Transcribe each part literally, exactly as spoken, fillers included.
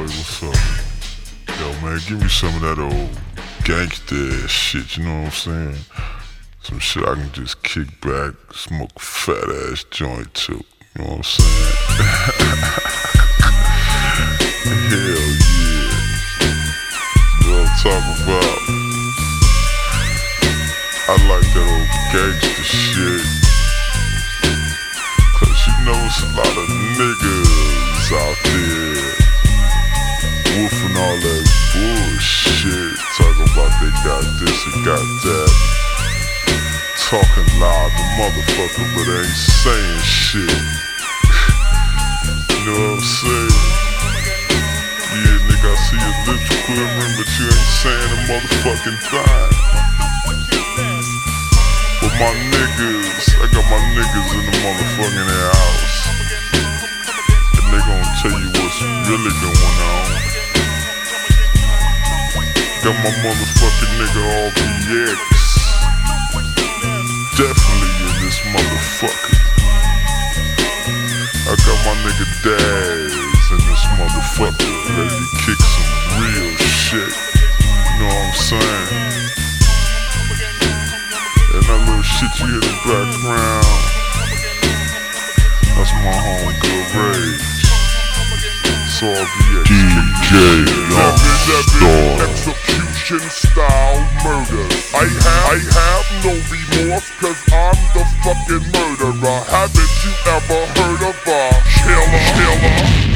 Shorty, what's up? Yo, man, give me some of that old gangsta ass shit, you know what I'm saying? Some shit I can just kick back, smoke a fat ass joint too, you know what I'm saying? Hell yeah. You know what I'm talking about? I like that old gangsta shit. Cause you know it's a lot of niggas out there woofing all that bullshit, talking about they got this and got that, talking loud the motherfucker but ain't saying shit. You know what I'm saying? Yeah, nigga, I see your lips quivering but you ain't saying a motherfucking thing. But my niggas, I got my niggas in the motherfucking house, and they gon' tell you what's really going on. Got my motherfucking nigga R V X definitely in this motherfucker. I got my nigga Daz in this motherfucker, ready to kick some real shit. You know what I'm saying? And that little shit you hear in the background, that's my homegirl Rage. So R V X D J Star. Execution style murders. I have, I have no remorse cause I'm the fucking murderer. Haven't you ever heard of a killer? Killer?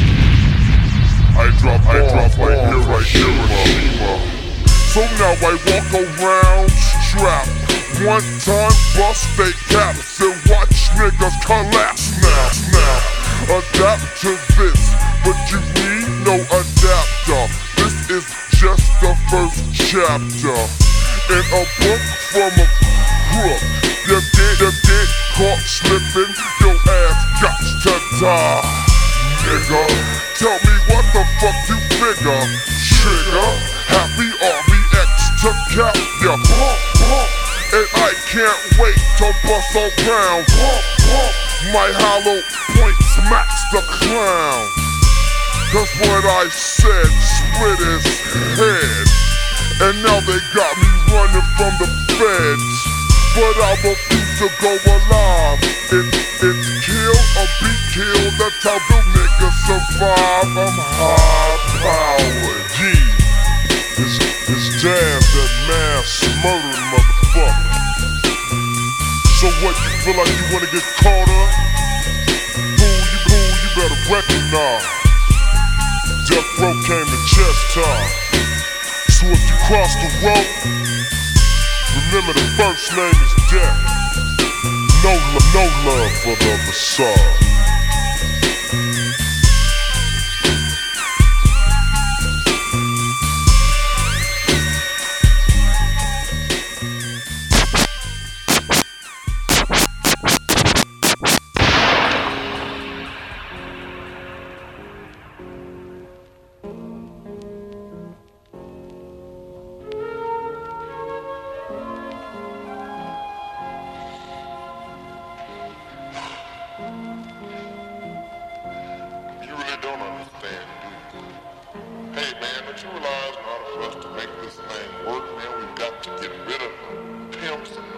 I drop, I drop right here, right here, Hiroshima. So now I walk around strapped. One time bust they caps and watch niggas collapse. Now, now, adapt to this, but you need no adapter. This is just the first chapter in a book from a crook. You get, you get caught slipping, your ass got to die. Nigga, tell me what the fuck you figure. Trigger, happy R V X to cap ya. And I can't wait to bust around. My hollow point smacks the clown. Cause what I said split his head. And now they got me running from the feds. But I refuse to go alive. It, it's kill or be killed, that's how the niggas survive. I'm high powered. G, it's, it's Daz, that mass murdering motherfucker. So what, you feel like you wanna get caught up? Fool, you fool, you better recognize Death Row came to chest time. So if you cross the road, remember the first name is Death. No, lo- no love for the facade. Don't understand, do you? Hey man, don't you realize in order for us to make this thing work, man, we've got to get rid of the pimps and